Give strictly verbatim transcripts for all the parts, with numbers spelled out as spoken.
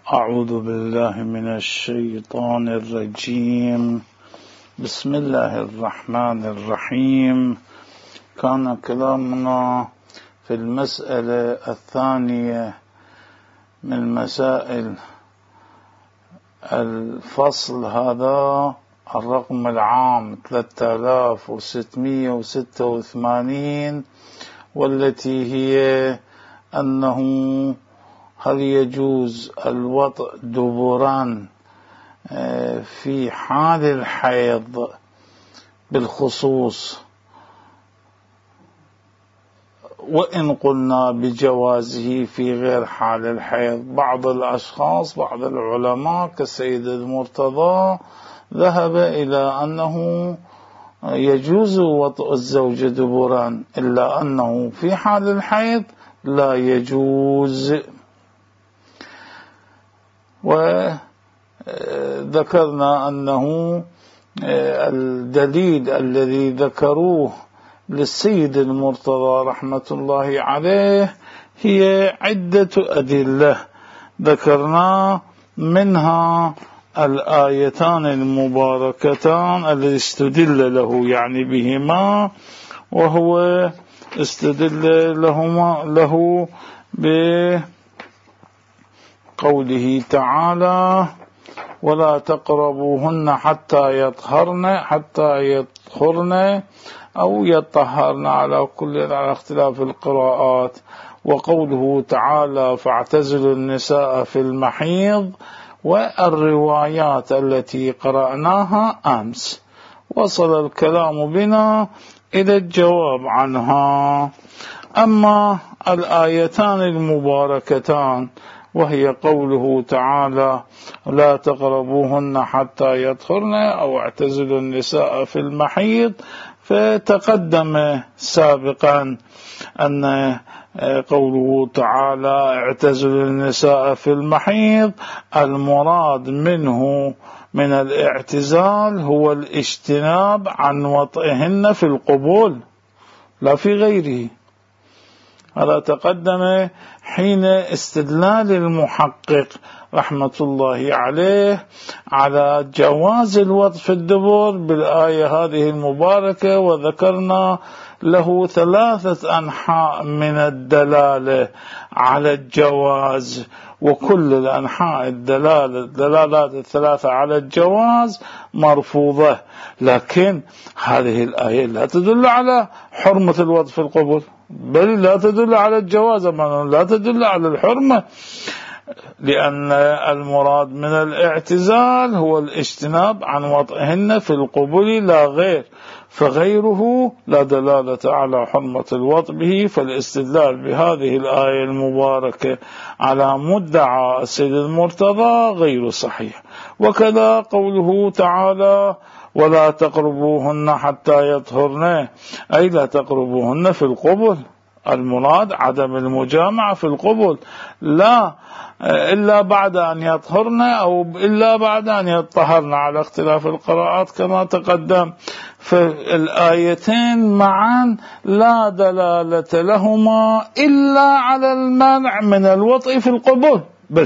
أعوذ بالله من الشيطان الرجيم. بسم الله الرحمن الرحيم. كان كلامنا في المسألة الثانية من مسائل الفصل هذا الرقم العام ثلاثة آلاف وستمئة وستة وثمانين، والتي هي أنه هل يجوز الوطء دبران في حال الحيض بالخصوص، وإن قلنا بجوازه في غير حال الحيض. بعض الأشخاص بعض العلماء كالسيد المرتضى ذهب إلى أنه يجوز وطء الزوجة دبران، إلا أنه في حال الحيض لا يجوز. وذكرنا أنه الدليل الذي ذكروه للسيد المرتضى رحمة الله عليه هي عدة أدلة، ذكرنا منها الآيتان المباركتان الذي استدل له يعني بهما، وهو استدل لهما له بقوله تعالى: ولا تقربوهن حتى يطهرن حتى يطهرن أو يطهرن على كل على اختلاف القراءات. وقوله تعالى: فاعتزلوا النساء في المحيض، والروايات التي قرأناها أمس. وصل الكلام بنا إلى الجواب عنها. أما الآيتان المباركتان وهي قوله تعالى: لا تقربوهن حتى يطهرن أو اعتزلوا النساء في المحيض، فتقدم سابقا أن قوله تعالى اعتزلوا النساء في المحيض المراد منه من الاعتزال هو الاجتناب عن وطئهن في القبول لا في غيره. هذا تقدم حين استدلال المحقق رحمة الله عليه على جواز الوطء في الدبر بالآية هذه المباركة، وذكرنا له ثلاثة أنحاء من الدلالة على الجواز، وكل الأنحاء الدلالة الدلالات الثلاثة على الجواز مرفوضة، لكن هذه الآية لا تدل على حرمة الوطء في القبول، بل لا تدل على الجواز، لا تدل على الحرمة، لأن المراد من الاعتزال هو الاجتناب عن وطئهن في القبول لا غير، فغيره لا دلالة على حرمة الوطء به. فالاستدلال بهذه الآية المباركة على مدعى السيد المرتضى غير صحيح. وكذا قوله تعالى: ولا تقربوهن حتى يطهرن، أي لا تقربوهن في القبل، المراد عدم المجامعة في القبل، لا إلا بعد أن يطهرن أو إلا بعد أن يطهرن على اختلاف القراءات كما تقدم. فالآيتين معا لا دلالة لهما إلا على المنع من الوطء في القبول بل.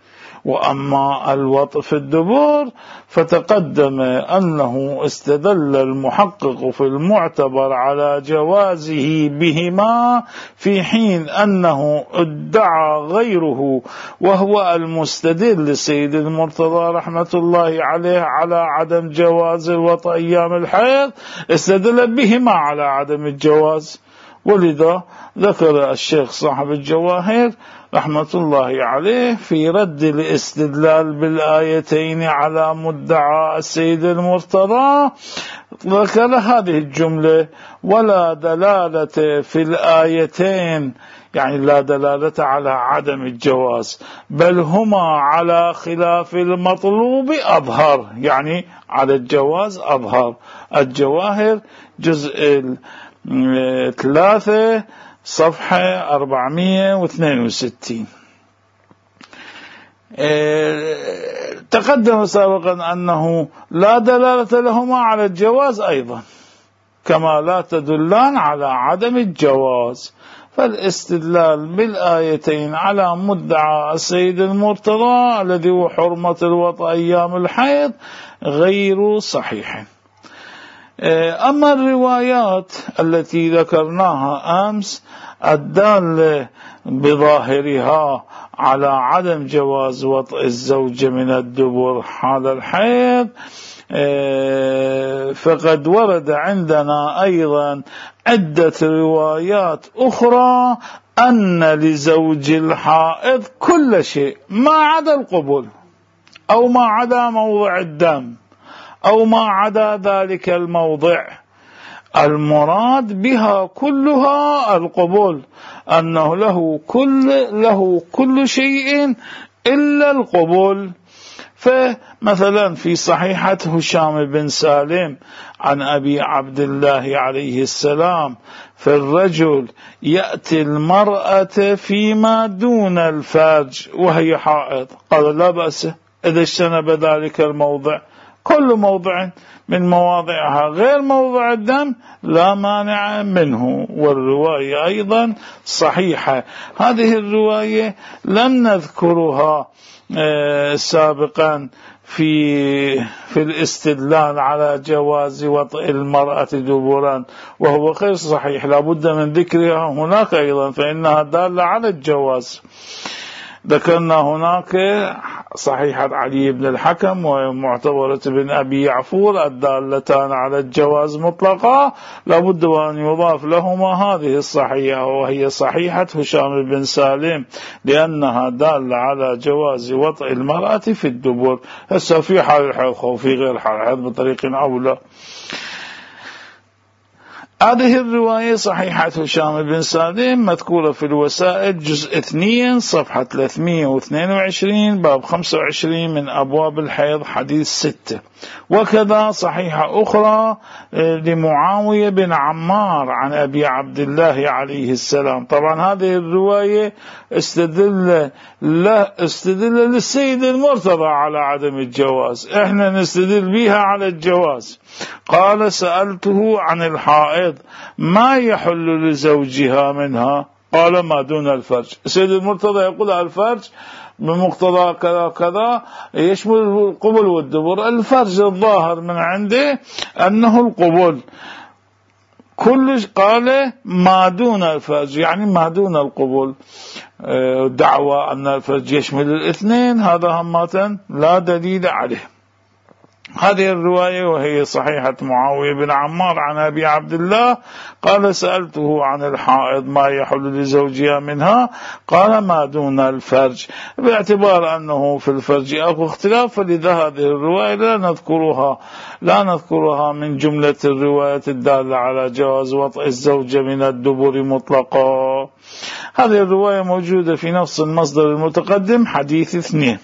وأما الوطء في الدبر فتقدم أنه استدل المحقق في المعتبر على جوازه بهما، في حين أنه ادعى غيره وهو المستدل للسيد المرتضى رحمة الله عليه على عدم جواز الوطء أيام الحيض، استدل بهما على عدم الجواز. ولذا ذكر الشيخ صاحب الجواهر رحمة الله عليه في رد الاستدلال بالآيتين على مدعى السيد المرتضى، ذكر هذه الجملة: ولا دلالة في الآيتين، يعني لا دلالة على عدم الجواز، بل هما على خلاف المطلوب أظهر، يعني على الجواز أظهر. الجواهر جزء ثلاثة صفحة أربعمئة واثنين وستين. تقدم سابقا أنه لا دلالة لهما على الجواز أيضا، كما لا تدلان على عدم الجواز. فالاستدلال بالآيتين على مدعى السيد المرتضى الذي هو حرمة الوطء أيام الحيض غير صحيح. أما الروايات التي ذكرناها أمس الدالة بظاهرها على عدم جواز وطء الزوج من الدبر حال الحيض، فقد ورد عندنا أيضا عدة روايات أخرى أن لزوج الحائض كل شيء ما عدا القبول أو ما عدا موضع الدم أو ما عدا ذلك الموضع. المراد بها كلها القبول، أنه له كل, له كل شيء إلا القبول. فمثلا في صحيحة هشام بن سالم عن أبي عبد الله عليه السلام: فالرجل يأتي المرأة فيما دون الفرج وهي حائض، قال لا بأس إذا اجتنب ذلك الموضع، كل موضع من مواضعها غير موضع الدم لا مانع منه. والرواية أيضا صحيحة. هذه الرواية لم نذكرها سابقا في في الاستدلال على جواز وطئ المرأة دبرا، وهو غير صحيح، لا بد من ذكرها هناك أيضا فإنها دالة على الجواز. ذكرنا هناك صحيحة علي بن الحكم ومعتبرة بن أبي يعفور الدالتان على الجواز مطلقا، لابد أن يضاف لهما هذه الصحيحة وهي صحيحة هشام بن سالم لأنها دالة على جواز وطئ المرأة في الدبر، هسه في حال الحيض وفي غير حال الحيض بطريق أولى. هذه الرواية صحيحة هشام بن سالم مذكورة في الوسائل جزء اثنين صفحة ثلاثمئة واثنين وعشرين باب خمسة وعشرين من أبواب الحيض حديث ستة. وكذا صحيحة أخرى لمعاوية بن عمار عن أبي عبد الله عليه السلام. طبعا هذه الرواية استدل له استدل للسيد المرتضى على عدم الجواز، احنا نستدل بها على الجواز. قال: سألته عن الحائض ما يحل لزوجها منها؟ قال: ما دون الفرج. السيد المرتضى يقول الفرج بمقتضى كذا كذا يشمل القبل والدبر. الفرج الظاهر من عنده أنه القبول، كل قال ما دون الفرج يعني ما دون القبول. دعوى أن الفرج يشمل الاثنين هذا همة لا دليل عليه. هذه الرواية وهي صحيحة معاوية بن عمار عن أبي عبد الله قال: سألته عن الحائض ما يحل لزوجها منها؟ قال: ما دون الفرج، باعتبار أنه في الفرج أو اختلاف، فلذا هذه الرواية لا نذكرها لا نذكرها من جملة الروايات الدالة على جواز وطئ الزوجة من الدبر مطلقا. هذه الرواية موجودة في نفس المصدر المتقدم حديث اثنين.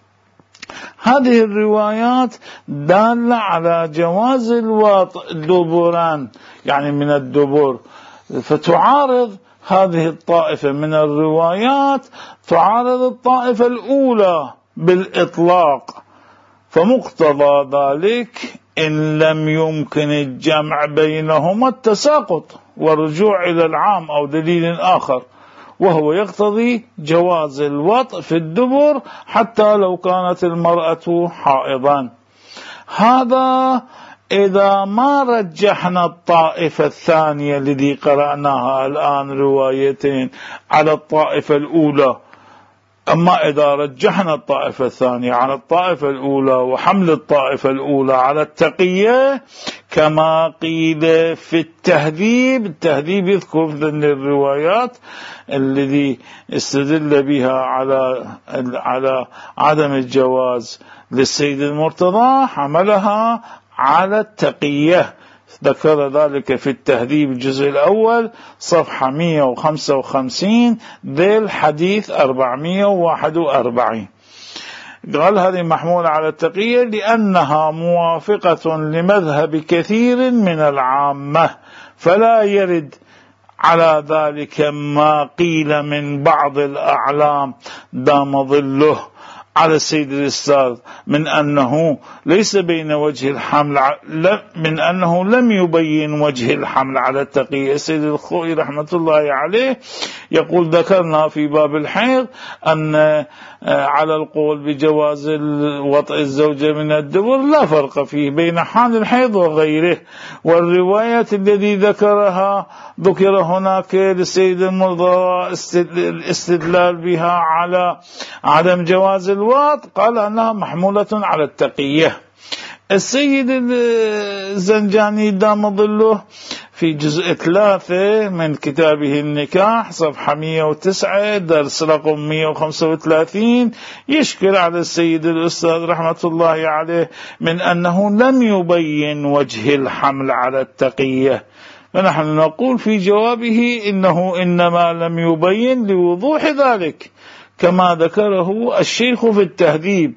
هذه الروايات دالة على جواز الوطء دبران يعني من الدبر، فتعارض هذه الطائفة من الروايات تعارض الطائفة الأولى بالإطلاق، فمقتضى ذلك إن لم يمكن الجمع بينهما التساقط والرجوع إلى العام أو دليل آخر، وهو يقتضي جواز الوطء في الدبر حتى لو كانت المرأة حائضا. هذا إذا ما رجحنا الطائفة الثانية التي قرأناها الآن روايتين على الطائفة الأولى. أما إذا رجحنا الطائفة الثانية على الطائفة الأولى وحمل الطائفة الأولى على التقية كما قيل في التهذيب، التهذيب يذكر من الروايات الذي استدل بها على على عدم الجواز للسيد المرتضى حملها على التقية، ذكر ذلك في التهذيب الجزء الأول صفحة مئة وخمسة وخمسين ذيل حديث أربعمئة وواحد وأربعين. قال هذه محمولة على التقية لأنها موافقة لمذهب كثير من العامة، فلا يرد على ذلك ما قيل من بعض الأعلام دام ظله على السيد الأستاذ من أنه ليس بين وجه الحمل من أنه لم يبين وجه الحمل على التقية. السيد الخوئي رحمة الله عليه يقول ذكرنا في باب الحيض أن على القول بجواز وطئ الزوجة من الدبر لا فرق فيه بين حال الحيض وغيره، والروايات التي ذكرها ذكر هناك للسيد المرضى الاستدلال بها على عدم جواز الوطء، قال أنها محمولة على التقية. السيد الزنجاني دام ظله في جزء ثلاثة من كتابه النكاح صفحة مئة وتسعة درس رقم مئة وخمسة وثلاثين يشكر على السيد الأستاذ رحمة الله عليه من أنه لم يبين وجه الحمل على التقية، فنحن نقول في جوابه إنه إنما لم يبين لوضوح ذلك كما ذكره الشيخ في التهذيب،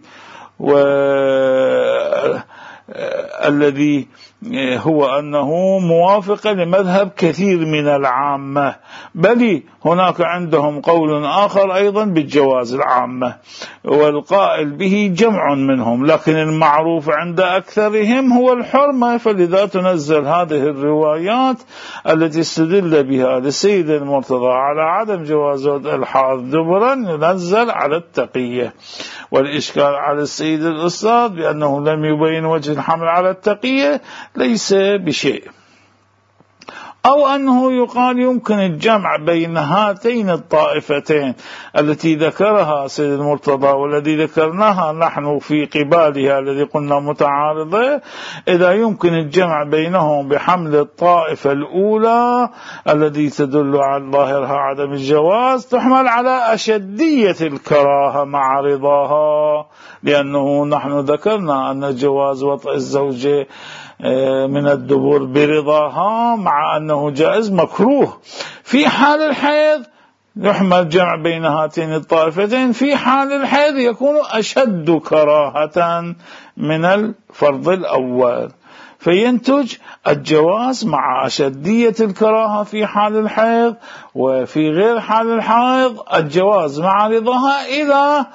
والذي هو أنه موافق لمذهب كثير من العامة، بل هناك عندهم قول آخر أيضا بالجواز العامة والقائل به جمع منهم، لكن المعروف عند أكثرهم هو الحرمة، فلذا تنزل هذه الروايات التي استدل بها للسيد المرتضى على عدم جواز الحائض دبرا ينزل على التقية. والإشكال على السيد الأستاذ بأنه لم يبين وجه الحمل على التقية ليس بشيء، أو أنه يقال يمكن الجمع بين هاتين الطائفتين التي ذكرها سيد المرتضى والذي ذكرناها نحن في قبالها الذي قلنا متعارضة، إذا يمكن الجمع بينهم بحمل الطائفة الأولى الذي تدل على ظاهرها عدم الجواز تحمل على أشدية الكراهة مع رضاها، لأنه نحن ذكرنا أن جواز وطئ الزوجة من الدبر برضاها مع أنه جائز مكروه. في حال الحيض يحمل جمع بين هاتين الطائفتين، في حال الحيض يكون أشد كراهة من الفرض الأول، فينتج الجواز مع أشدية الكراهة في حال الحيض، وفي غير حال الحيض الجواز مع رضاها إذا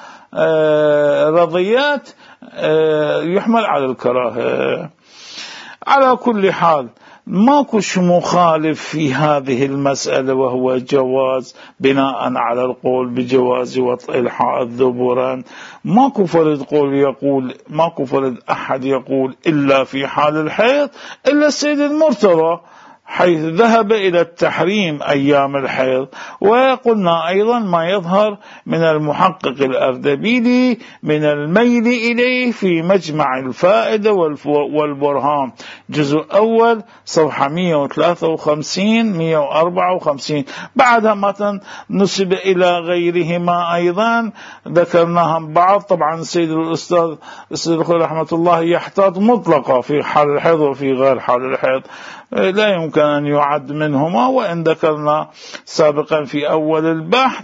رضيات يحمل على الكراهة. على كل حال ماكوش مخالف في هذه المسألة، وهو جواز بناء على القول بجواز وطئ الحائض دبرا. ماكو فرد قول يقول ماكو فرد أحد يقول إلا في حال الحيض إلا السيد المرتضى، حيث ذهب إلى التحريم أيام الحيض. وقلنا أيضا ما يظهر من المحقق الأردبيلي من الميل إليه في مجمع الفائدة والبرهان جزء أول صفحة مئة وثلاثة وخمسين مئة وأربعة وخمسين. بعدها متن نسب إلى غيرهما أيضا ذكرناها بعض. طبعا السيد الأستاذ السيد الخوئي رحمة الله يحتاط مطلقة في حال الحيض وفي غير حال الحيض، لا يمكن أن يعد منهما، وإن ذكرنا سابقا في أول البحث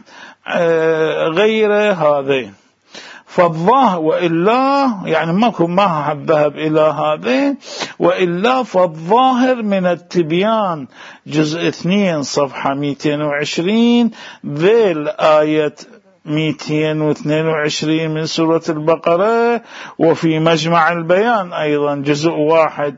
غير هذين فالظاهر، وإلا يعني ماكو ما الذهب إلى هذين، وإلا فالظاهر من التبيان جزء اثنين صفحة مئتين وعشرين ذيل آية مئتين واثنين وعشرين من سورة البقرة، وفي مجمع البيان أيضا جزء واحد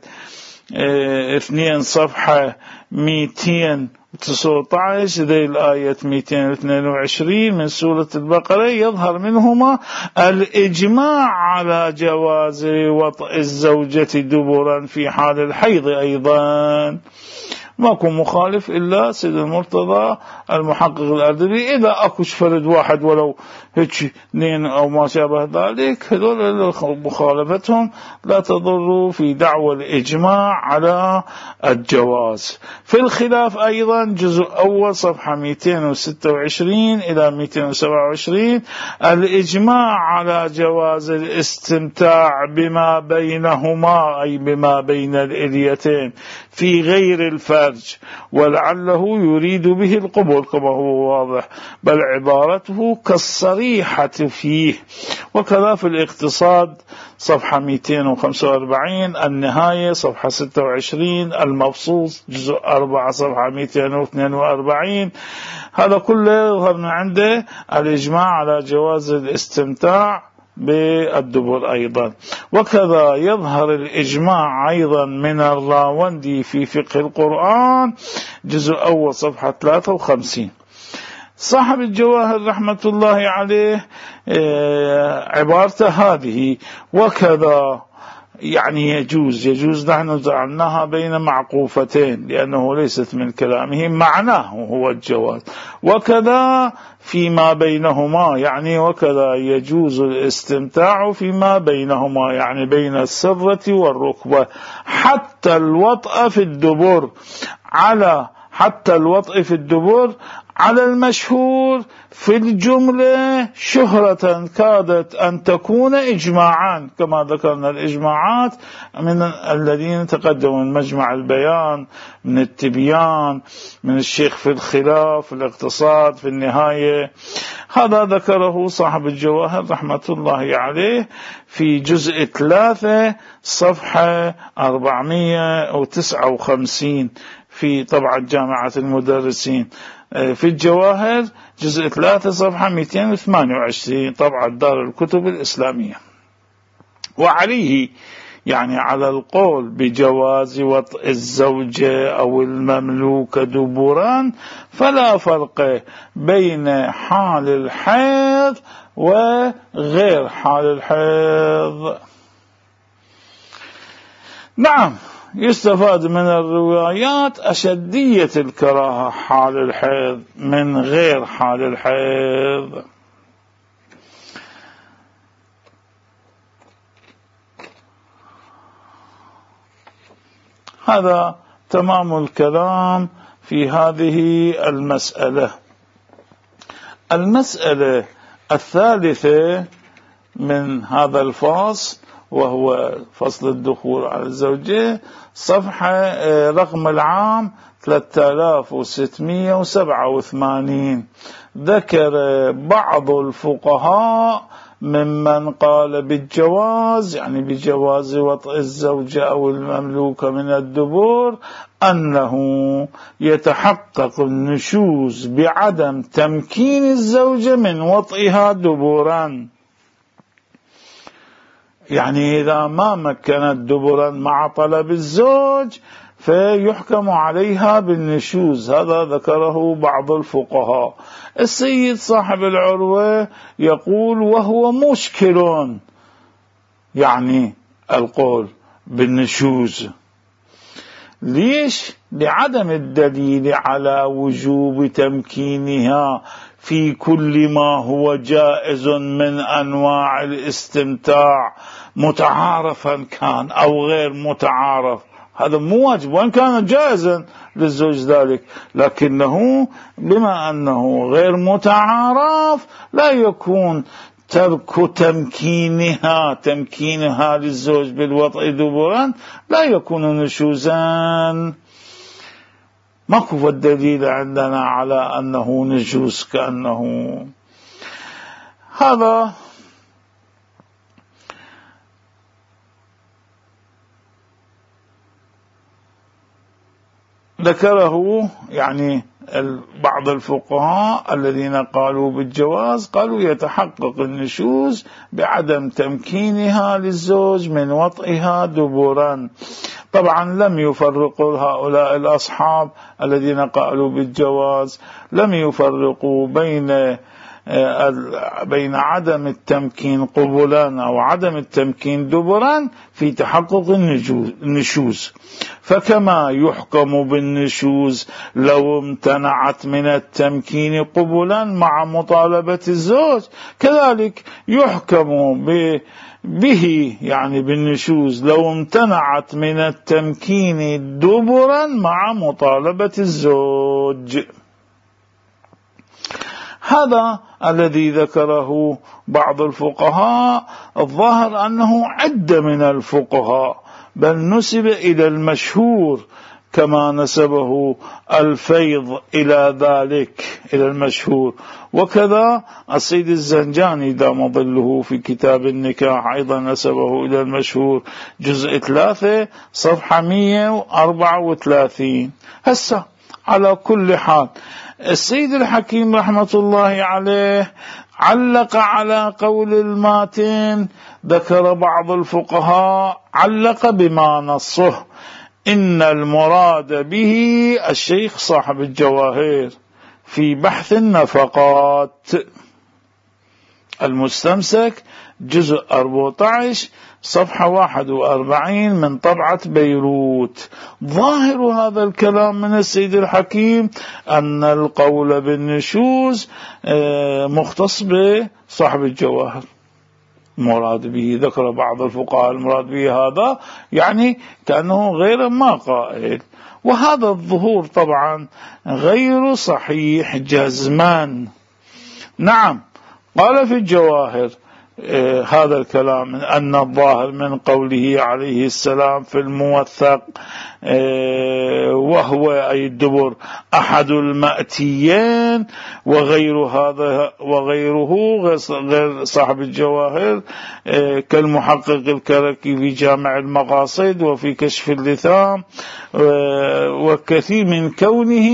اثنين صفحة مئتين وتسعة عشر ذي الآية مئتين واثنين وعشرين من سورة البقرة يظهر منهما الإجماع على جواز وطئ الزوجة دبرا في حال الحيض أيضا. ماكو مخالف إلا سيد المرتضى المحقق الأردبيلي. إذا أكوش فرد واحد ولو هيك اثنين أو ما شابه ذلك، هذول مخالفتهم لا تضر في دعوى الإجماع على الجواز. في الخلاف أيضا جزء أول صفحة مئتين وستة وعشرين إلى مئتين وسبعة وعشرين الإجماع على جواز الاستمتاع بما بينهما أي بما بين الإليتين في غير الفرج، ولعله يريد به القبول كما هو واضح، بل عبارته كالصريحة فيه. وكذا في الاقتصاد صفحة مئتين وخمسة وأربعين النهاية صفحة ستة وعشرين المبسوط جزء أربعة صفحة مئتين واثنين وأربعين هذا كله يظهر من عنده الإجماع على جواز الاستمتاع بالدبر أيضا. وكذا يظهر الإجماع أيضا من الراوندي في فقه القرآن جزء أول صفحة ثلاثة وخمسين. صاحب الجواهر رحمة الله عليه عبارته هذه: وكذا يعني يجوز يجوز نحن جعلناها بين معقوفتين لأنه ليست من كلامه، معناه هو الجواز. وكذا فيما بينهما يعني وكذا يجوز الاستمتاع فيما بينهما يعني بين السرة والركبة، حتى الوطأ في الدبر على حتى الوطء في الدبر على المشهور في الجملة شهرة كادت أن تكون إجماعا، كما ذكرنا الإجماعات من الذين تقدموا من مجمع البيان، من التبيان، من الشيخ في الخلاف، في الاقتصاد، في النهاية. هذا ذكره صاحب الجواهر رحمة الله عليه في جزء ثلاثة صفحة أربعمائة وتسعة وخمسين في طبعة جامعة المدرسين، في الجواهر جزء ثلاثة صفحة مئتين وثمانية وعشرين طبعة دار الكتب الإسلامية. وعليه يعني على القول بجواز وطء الزوجة أو المملوك دبرا فلا فرق بين حال الحيض وغير حال الحيض. نعم، يستفاد من الروايات أشدية الكراهة حال الحيض من غير حال الحيض. هذا تمام الكلام في هذه المسألة. المسألة الثالثة من هذا الفصل وهو فصل الدخول على الزوجة، صفحة رقم العام ثلاثة آلاف وستمائة وسبعة وثمانين. ذكر بعض الفقهاء ممن قال بالجواز يعني بجواز وطء الزوجة أو المملوكة من الدبور أنه يتحقق النشوز بعدم تمكين الزوجة من وطئها دبورا، يعني إذا ما مكنت دبرا مع طلب الزوج فيحكم عليها بالنشوز. هذا ذكره بعض الفقهاء. السيد صاحب العروة يقول وهو مشكل يعني القول بالنشوز. ليش؟ لعدم الدليل على وجوب تمكينها في كل ما هو جائز من أنواع الاستمتاع متعارفا كان أو غير متعارف. هذا مو واجب، وإن كان جائزا للزوج ذلك، لكنه بما أنه غير متعارف لا يكون ترك تمكينها تمكينها للزوج بالوطء دبرا لا يكون نشوزا. ماكو الدليل عندنا على أنه نجوز كأنه. هذا ذكره يعني بعض الفقهاء الذين قالوا بالجواز، قالوا يتحقق النشوز بعدم تمكينها للزوج من وطئها دبرا. طبعا لم يفرقوا هؤلاء الأصحاب الذين قالوا بالجواز، لم يفرقوا بين بين عدم التمكين قبلا أو عدم التمكين دبرا في تحقق النشوز. فكما يحكم بالنشوز لو امتنعت من التمكين قبلا مع مطالبة الزوج، كذلك يحكم به يعني بالنشوز لو امتنعت من التمكين دبرا مع مطالبة الزوج. هذا الذي ذكره بعض الفقهاء. الظاهر أنه عدة من الفقهاء، بل نسب إلى المشهور كما نسبه الفيض إلى ذلك إلى المشهور. وكذا السيد الزنجاني دام ظله في كتاب النكاح أيضا نسبه إلى المشهور جزء ثلاثة صفحة مئة وأربعة وثلاثين. هسه على كل حال السيد الحكيم رحمة الله عليه علق على قول الماتن. ذكر بعض الفقهاء علق بما نصه، إن المراد به الشيخ صاحب الجواهر في بحث النفقات المستمسك جزء أربعة عشر صفحة واحد وأربعين من طبعة بيروت. ظاهر هذا الكلام من السيد الحكيم أن القول بالنشوز مختص بصاحب الجواهر، مراد به ذكر بعض الفقهاء المراد به هذا، يعني كأنه غير ما قائل، وهذا الظهور طبعا غير صحيح جزما. نعم، قال في الجواهر آه هذا الكلام أن الظاهر من قوله عليه السلام في الموثق آه وهو أي الدبر أحد المأتيين، وغير هذا وغيره غير صاحب الجواهر آه كالمحقق الكركي في جامع المقاصد وفي كشف اللثام آه وكثير من كونه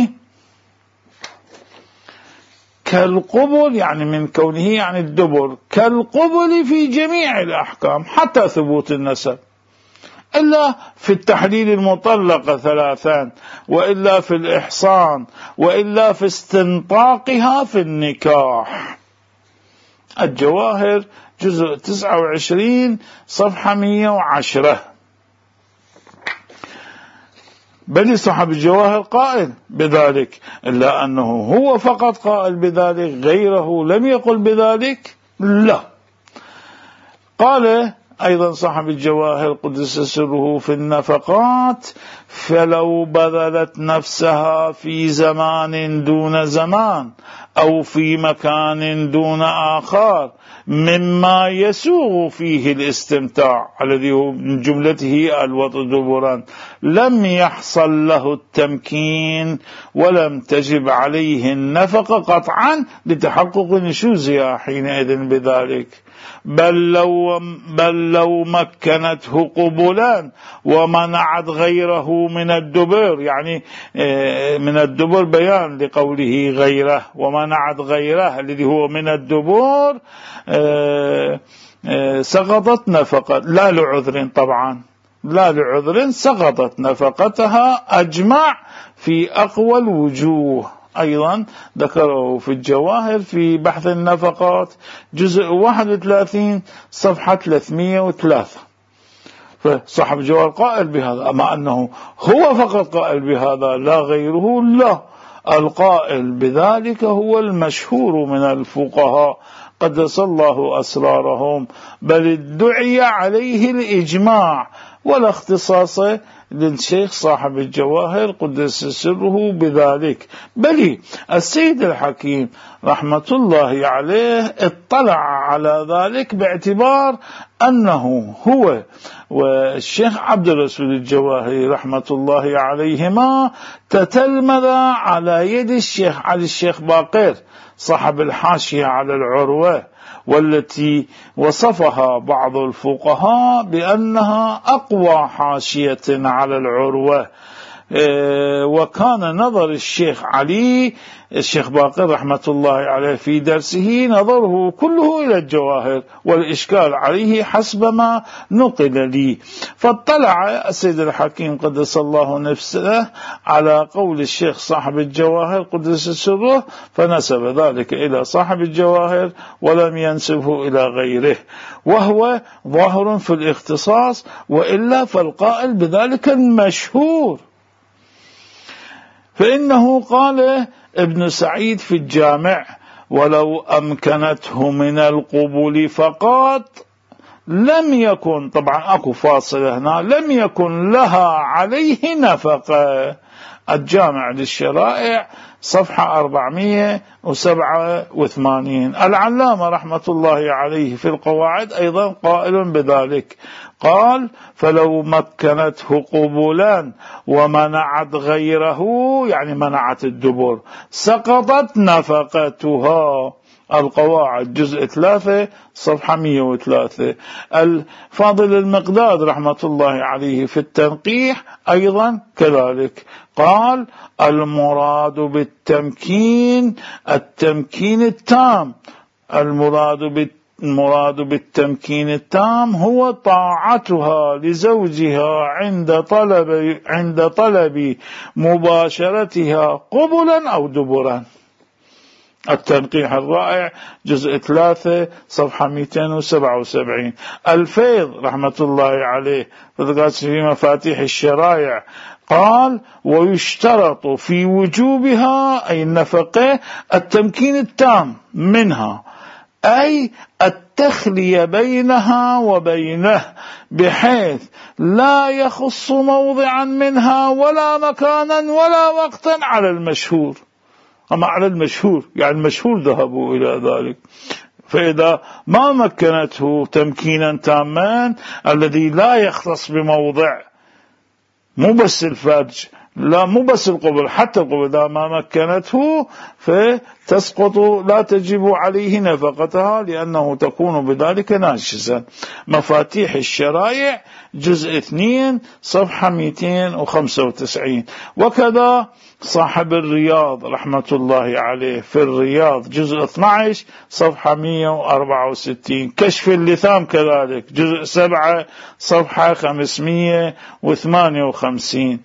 كالقبل، يعني من كونه يعني الدبر كالقبل في جميع الأحكام حتى ثبوت النسب، إلا في التحليل المطلقة ثلاثان، وإلا في الإحصان، وإلا في استنطاقها في النكاح. الجواهر جزء تسعة وعشرين صفحة مئة وعشرة. بل صاحب الجواهر قائل بذلك، إلا أنه هو فقط قائل بذلك، غيره لم يقل بذلك. لا، قال أيضا صاحب الجواهر قدس سره في النفقات: فلو بذلت نفسها في زمان دون زمان أو في مكان دون آخر مما يسوغ فيه الاستمتاع الذي هو من جملته الوطء دبرا، لم يحصل له التمكين ولم تجب عليه النفقة قطعا لتحقق نشوزها حينئذ بذلك، بل لو, بل لو مكنته قبلا ومنعت غيره من الدبر، يعني من الدبر بيان لقوله غيره، ومنعت غيره الذي هو من الدبر سقطت نفقة، لا لعذر طبعا، لا لعذر سقطت نفقتها أجمع في أقوى الوجوه. أيضا ذكره في الجواهر في بحث النفقات جزء واحد وثلاثين صفحة ثلاثمئة وثلاثة. فصاحب الجواهر قائل بهذا، أما أنه هو فقط قائل بهذا لا غيره، لا، القائل بذلك هو المشهور من الفقهاء قدس الله أسرارهم، بل ادعي عليه الإجماع ولا اختصاص للشيخ صاحب الجواهر قدس سره بذلك، بل السيد الحكيم رحمة الله عليه اطلع على ذلك باعتبار أنه هو والشيخ عبد الرسول الجواهري رحمة الله عليهما تتلمذا على يد الشيخ علي الشيخ باقر صاحب الحاشية على العروة، والتي وصفها بعض الفقهاء بأنها أقوى حاشية على العروة. وكان نظر الشيخ علي الشيخ باقر رحمة الله عليه في درسه نظره كله إلى الجواهر والإشكال عليه حسب ما نقل لي، فاطلع السيد الحكيم قدس الله نفسه على قول الشيخ صاحب الجواهر قدس سره، فنسب ذلك إلى صاحب الجواهر ولم ينسبه إلى غيره، وهو ظاهر في الاختصاص، وإلا فالقائل بذلك المشهور، فإنه قال ابن سعيد في الجامع: ولو أمكنته من القبول فقط لم يكن، طبعا أكو فاصلة هنا، لم يكن لها عليه نفقة. الجامع للشرائع صفحة أربعمئة وسبعة وثمانين. العلامة رحمة الله عليه في القواعد أيضا قائل بذلك، قال: فلو مكنته قبولا ومنعت غيره، يعني منعت الدبر، سقطت نفقتها. القواعد جزء ثلاثة صفحة مئة وثلاثة. الفاضل المقداد رحمة الله عليه في التنقيح أيضا كذلك قال: المراد بالتمكين التمكين التام، المراد المراد بالتمكين التام هو طاعتها لزوجها عند طلب عند طلب مباشرتها قبلا أو دبرا. التنقيح الرائع جزء ثلاثة صفحة مئتين وسبعة وسبعين. الفيض رحمة الله عليه في مفاتيح الشرائع قال: ويشترط في وجوبها أي النفقة التمكين التام منها، أي التخلية بينها وبينه بحيث لا يخص موضعا منها ولا مكانا ولا وقتا على المشهور. أما على المشهور يعني المشهور ذهبوا إلى ذلك. فإذا ما مكنته تمكينا تاما الذي لا يختص بموضع، مو بس الفرج، لا مو بس القبل، حتى القبل إذا ما مكنته فتسقط، لا تجب عليه نفقتها لأنه تكون بذلك ناجزا. مفاتيح الشرائع جزء اثنين صفحة مئتين وخمسة وتسعين. وكذا صاحب الرياض رحمة الله عليه في الرياض جزء اثني عشر صفحة مئة وأربعة وستين. كشف اللثام كذلك جزء سبعة صفحة خمسمئة وثمانية وخمسين.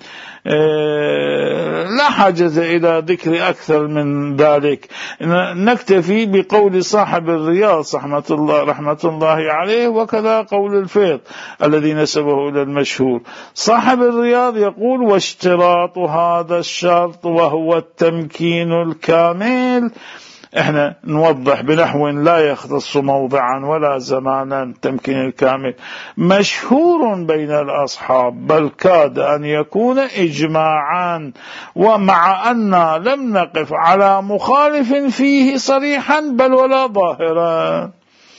لا حاجة إلى ذكر أكثر من ذلك، نكتفي بقول صاحب الرياض رحمة الله, رحمة الله عليه، وكذا قول الفيض الذي نسبه إلى المشهور. صاحب الرياض يقول: واشتراط هذا الشرط وهو التمكين الكامل. احنا نوضح بنحو لا يختص موضعا ولا زمانا. التمكين الكامل مشهور بين الأصحاب، بل كاد أن يكون إجماعا، ومع أن لم نقف على مخالف فيه صريحا بل ولا ظاهرا.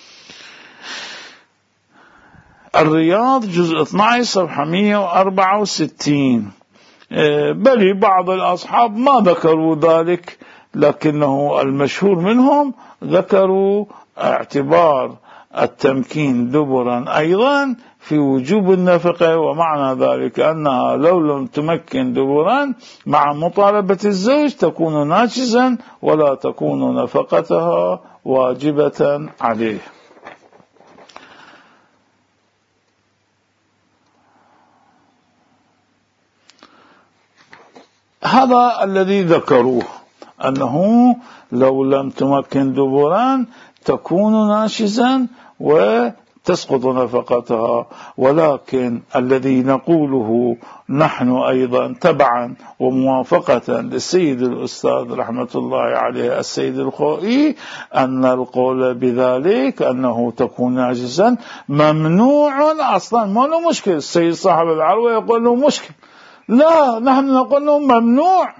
الرياض جزء اثني عشر صفحة مئة وأربعة وستين. بل بعض الأصحاب ما ذكروا ذلك، لكنه المشهور منهم ذكروا اعتبار التمكين دبرا أيضا في وجوب النفقة، ومعنى ذلك أنها لو لم تمكن دبرا مع مطالبة الزوج تكون ناجزا ولا تكون نفقتها واجبة عليه. هذا الذي ذكروه، أنه لو لم تمكن دبرا تكون ناشزا وتسقط نفقتها. ولكن الذي نقوله نحن أيضا تبعا وموافقة للسيد الأستاذ رحمة الله عليه السيد الخوئي، أن القول بذلك أنه تكون ناجزا ممنوع أصلا، ما له مشكل. السيد صاحب العروة يقول له مشكل، لا، نحن نقول له ممنوع،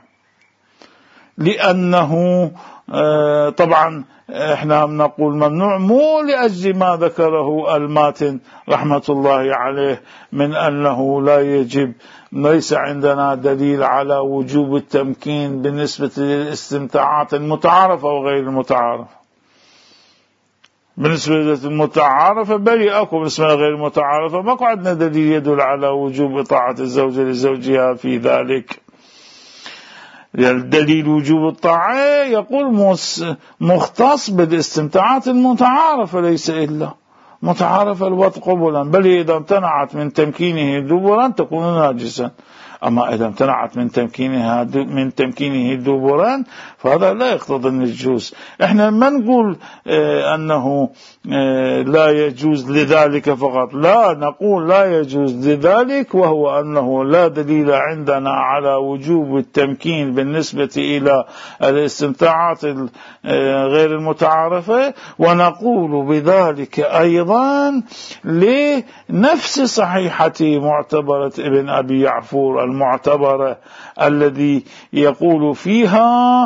لأنه آه طبعا احنا نقول ممنوع مو لأجل ما ذكره الماتن رحمة الله عليه من أنه لا يجب، ليس عندنا دليل على وجوب التمكين بالنسبة للاستمتاعات المتعارفة وغير المتعارفة. بالنسبة للمتعارفة بل أكو، بالنسبة لغير المتعارفة ما عندنا دليل يدل على وجوب طاعة الزوجة لزوجها في ذلك. الدليل وجوب الطاعة يقول مختص بالاستمتاعات المتعارفة، ليس إلا متعارفة الوطء قبلا، بل إذا امتنعت من تمكينه دبرا تكون ناجسا. أما إذا امتنعت من تمكينها من تمكينه دبرا فهذا لا يقتضي النجوز. إحنا ما نقول اه أنه اه لا يجوز لذلك فقط، لا، نقول لا يجوز لذلك، وهو أنه لا دليل عندنا على وجوب التمكين بالنسبة إلى الاستمتاعات غير المتعارفة. ونقول بذلك أيضا لنفس صحيحة معتبرة ابن أبي يعفور المعتبرة الذي يقول فيها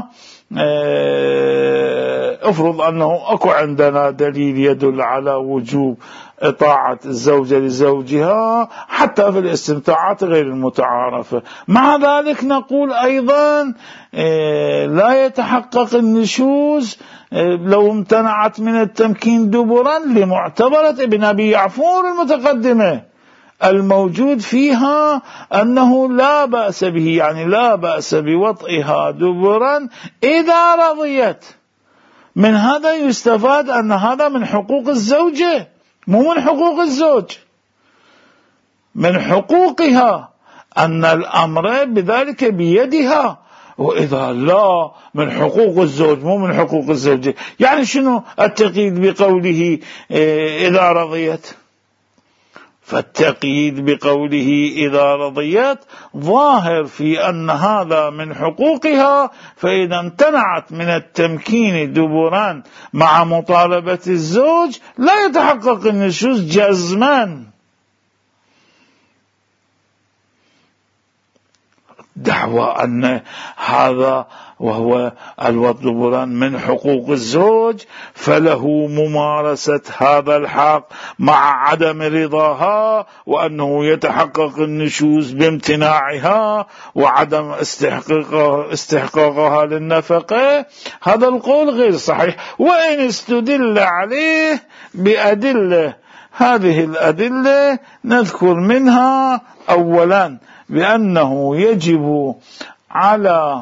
افرض أنه أكو عندنا دليل يدل على وجوب طاعة الزوجة لزوجها حتى في الاستمتاعات غير المتعارفة، مع ذلك نقول أيضا لا يتحقق النشوز لو امتنعت من التمكين دبرا لمعتبرة ابن أبي يعفور المتقدمة الموجود فيها أنه لا بأس به، يعني لا بأس بوطئها دبرا إذا رضيت. من هذا يستفاد أن هذا من حقوق الزوجة مو من حقوق الزوج. من حقوقها أن الأمر بذلك بيدها، وإذا لا من حقوق الزوج مو من حقوق الزوجة. يعني شنو التقييد بقوله إذا رضيت؟ فالتقييد بقوله إذا رضيت ظاهر في أن هذا من حقوقها، فإذا امتنعت من التمكين دبرا مع مطالبة الزوج لا يتحقق النشوز جزما. دعوى أن هذا وهو الوطء دبرا من حقوق الزوج فله ممارسة هذا الحق مع عدم رضاها، وأنه يتحقق النشوز بامتناعها وعدم استحقاقها, استحقاقها للنفقة. هذا القول غير صحيح، وإن استدل عليه بأدلة. هذه الأدلة نذكر منها أولا بأنه يجب على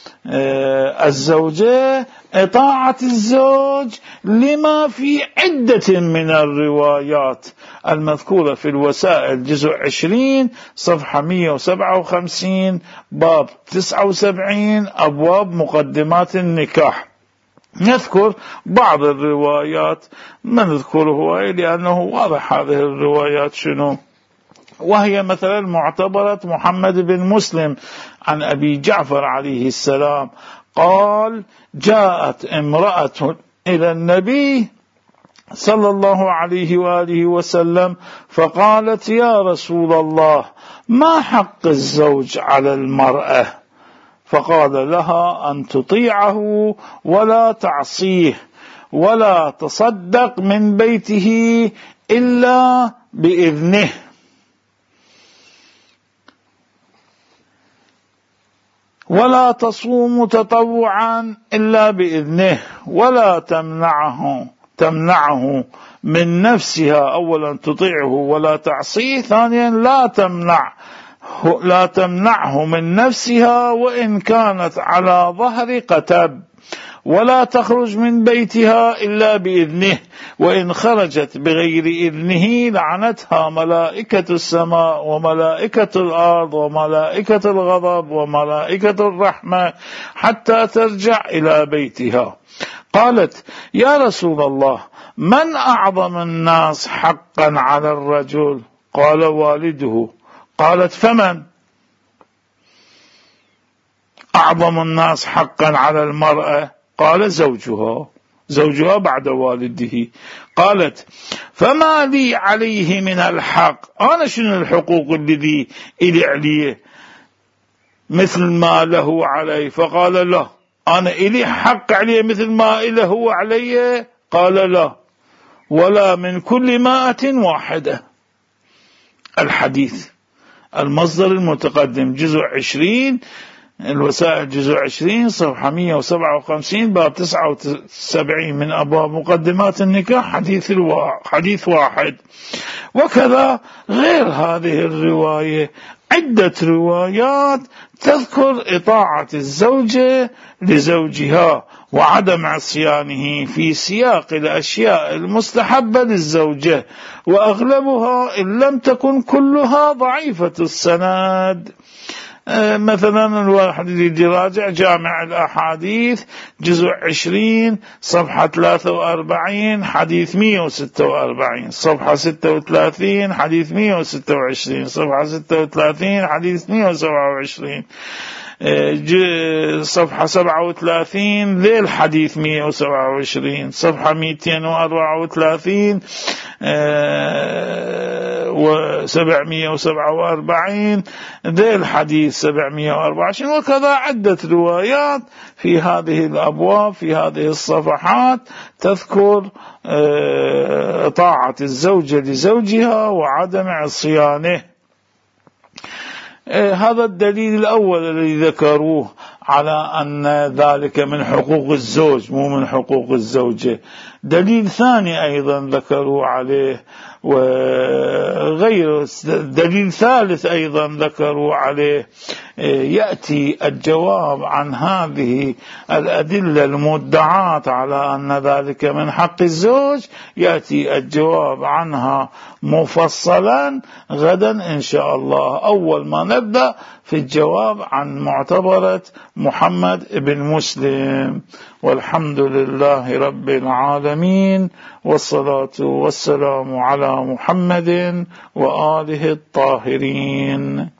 الزوجة إطاعة الزوج لما في عدة من الروايات المذكورة في الوسائل جزء عشرين صفحة مئة وسبعة وخمسين باب تسعة وسبعين أبواب مقدمات النكاح. نذكر بعض الروايات، ما نذكره لأنه واضح هذه الروايات شنو، وهي مثلا معتبرة محمد بن مسلم عن أبي جعفر عليه السلام قال: جاءت امرأة إلى النبي صلى الله عليه وآله وسلم فقالت: يا رسول الله، ما حق الزوج على المرأة؟ فقال لها: أن تطيعه ولا تعصيه، ولا تصدق من بيته إلا بإذنه، ولا تصوم تطوعا إلا بإذنه، ولا تمنعه تمنعه من نفسها. أولا تطيعه ولا تعصيه، ثانيا لا تمنع لا تمنعه من نفسها وإن كانت على ظهر قتب، ولا تخرج من بيتها إلا بإذنه، وإن خرجت بغير إذنه لعنتها ملائكة السماء وملائكة الأرض وملائكة الغضب وملائكة الرحمة حتى ترجع إلى بيتها. قالت: يا رسول الله، من أعظم الناس حقا على الرجل؟ قال: والده. قالت: فمن؟ أعظم الناس حقا على المرأة؟ قال: زوجها زوجها بعد والده. قالت: فما لي عليه من الحق؟ أنا شنو الحقوق الذي إلي عليه مثل ما له عليه؟ فقال: لا، أنا إلي حق عليه مثل ما له عليه؟ قال: لا، ولا من كل مائة واحدة. الحديث المصدر المتقدم جزء عشرين الوسائل جزء عشرين صفحة مئة وسبعة وخمسين باب تسعة وسبعين من أبواب مقدمات النكاح حديث, حديث واحد. وكذا غير هذه الرواية عدة روايات تذكر إطاعة الزوجة لزوجها وعدم عصيانه في سياق الأشياء المستحبة للزوجة، وأغلبها إن لم تكن كلها ضعيفة السند. مثلا الواحد اللي يراجع جامع الأحاديث جزء عشرين صفحة ثلاثة وأربعين حديث مئة وستة وأربعين، صفحة ستة وثلاثين حديث مئة وستة وعشرين، صفحة ستة وثلاثين حديث مئة وسبعة وعشرين، صفحة سبعة وثلاثين ذيل حديث مئة وسبعة وعشرين، صفحة مئتين وأربعة وثلاثين وسبعمئة وسبعة وأربعين ذيل حديث سبعمئة وأربعة وعشرين. وكذا عدة روايات في هذه الأبواب في هذه الصفحات تذكر طاعة الزوجة لزوجها وعدم عصيانه. هذا الدليل الأول الذي ذكروه على أن ذلك من حقوق الزوج مو من حقوق الزوجة. دليل ثاني أيضا ذكروا عليه وغير دليل ثالث أيضا ذكروا عليه، يأتي الجواب عن هذه الأدلة المدعاة على أن ذلك من حق الزوج، يأتي الجواب عنها مفصلا غدا إن شاء الله. أول ما نبدأ في الجواب عن معتبرة محمد بن مسلم. والحمد لله رب العالمين، والصلاة والسلام على محمد وآله الطاهرين.